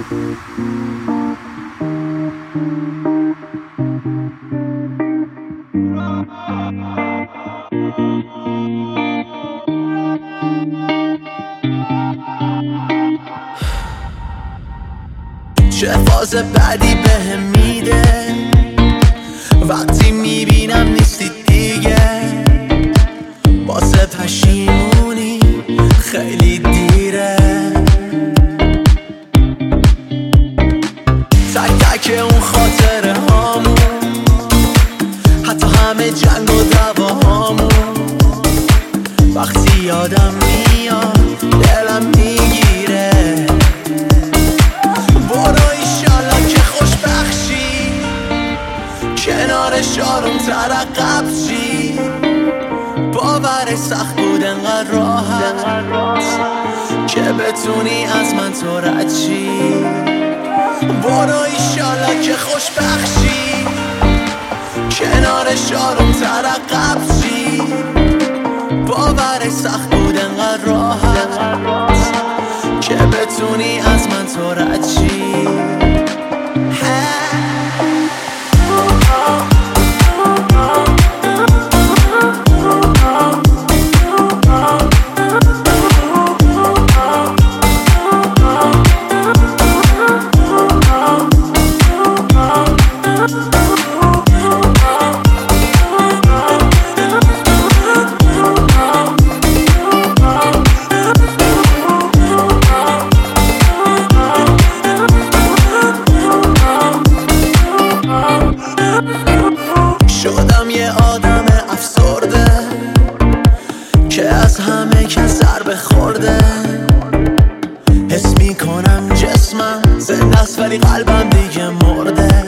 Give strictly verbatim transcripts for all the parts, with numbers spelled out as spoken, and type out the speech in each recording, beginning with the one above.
چه فاز بعدی بهم میده وقتی میبینم نیستی دیگه، واسه پشیمونی خیلی دیره. تک تک اون خاطره هامون، حتی همه جنگ و دعواهامون، وقتی یادم میاد دلم میگیره. برو ایشالا که خوش بخشی، کنار شاروم ترقب شی. باور سخت بود انقدر راحت که بتونی از من تو رد شی. برو ایشالا که خوش بخشی، کنار شاروم ترقب شی. باور سخت بود انقدر راحت که بتونی از من تو رد شی. شدم یه آدم افسرده که از همه کس ضربه خورده. حس میکنم جسمم زنده است ولی قلبم دیگه مرده.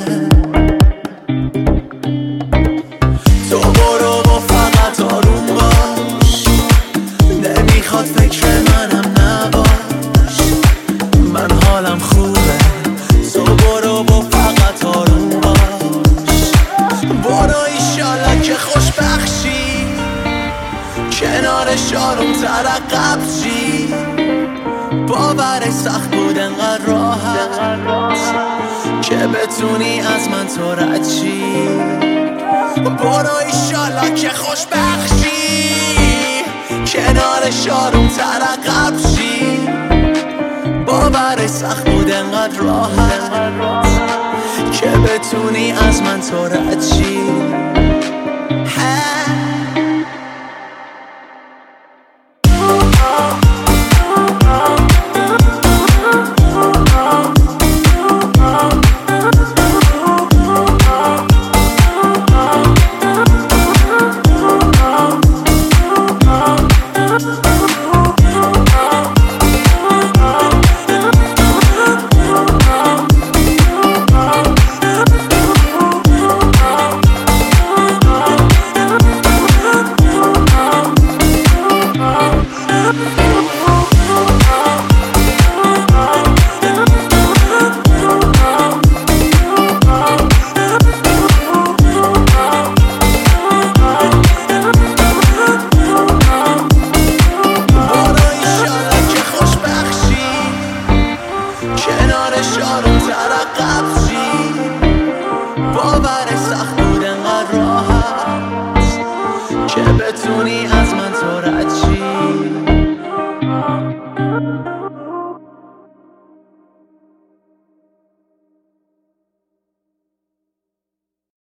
تو برو و فقط آروم باش، نمیخواد فکر منم نباش. من حالم خوبه، تو برو و فقط آروم باش. برو ایشالا که خوش بخشی، کنار شاروم ترقب شی. باور سخت بود انقدر راحت که بتونی از من تو رد شی. برو ایشالا که خوش بخشی، کنار شاروم ترقب شی. باور سخت بود انقدر راحت که بتونی از من تو رد شی.